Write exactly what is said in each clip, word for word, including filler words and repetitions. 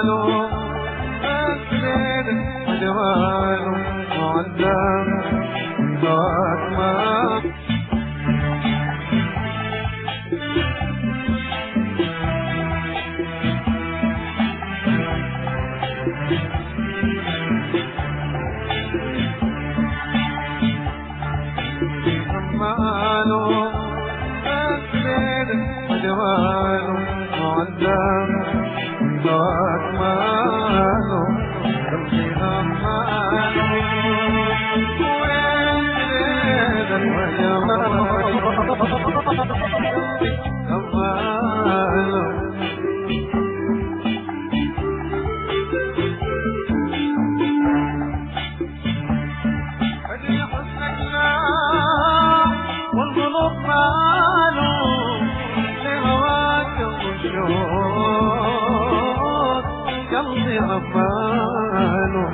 جماله مسجد وجماله معلم وأكمل جماله مسجد وجماله معلم وأكمله قلبي أماله ويزيدا وجماله أماله أجل حسنك لا والقلوب ماله لهواك الخشوع قلبي غفاله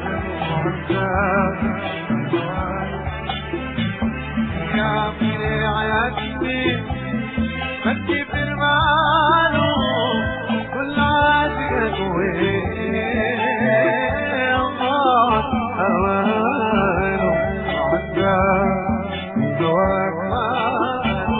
يا ابني عياتي بدي في الماله كل عاشق ويضاع هواله عداه جواك ماله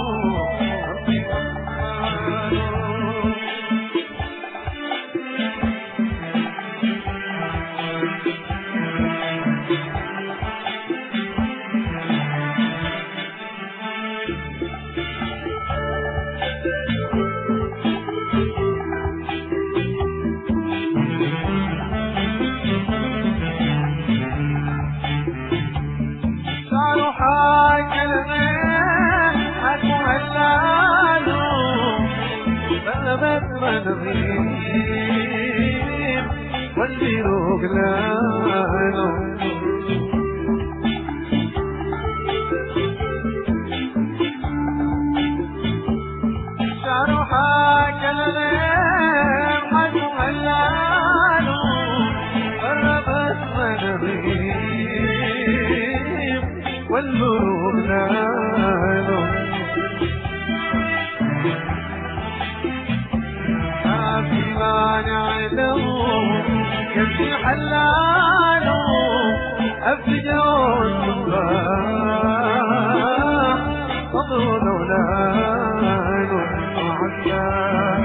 شعره حاك الغير حكو هلاله بلبت منغيب واللي رجلاله شعره حاك الغير حكو هلاله بلبت منغيب والبروق ناله ما في مانع له يمشي حلاله أفجون الله فضل دولاله وعشاء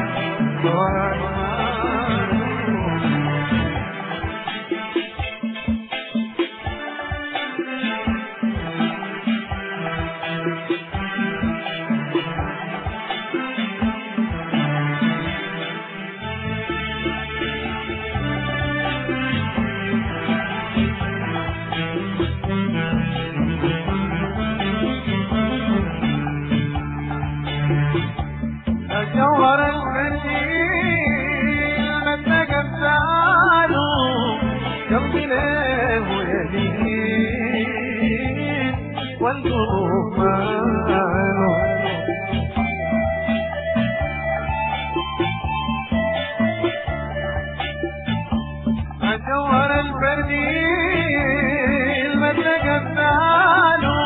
جوهر القنديل مدق امثاله قلبي له يدين والقلوب ماله جوهر القنديل مدق امثاله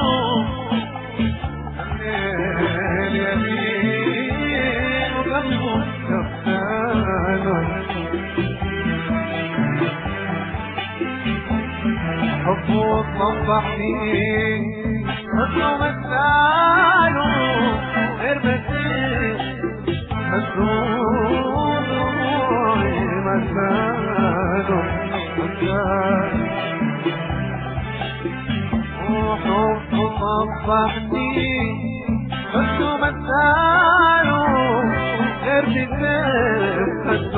حبه صبحني حسنه مثاله غير بسيط مسرور مثاله وحبه صبحني حسنه مثاله غير بسيط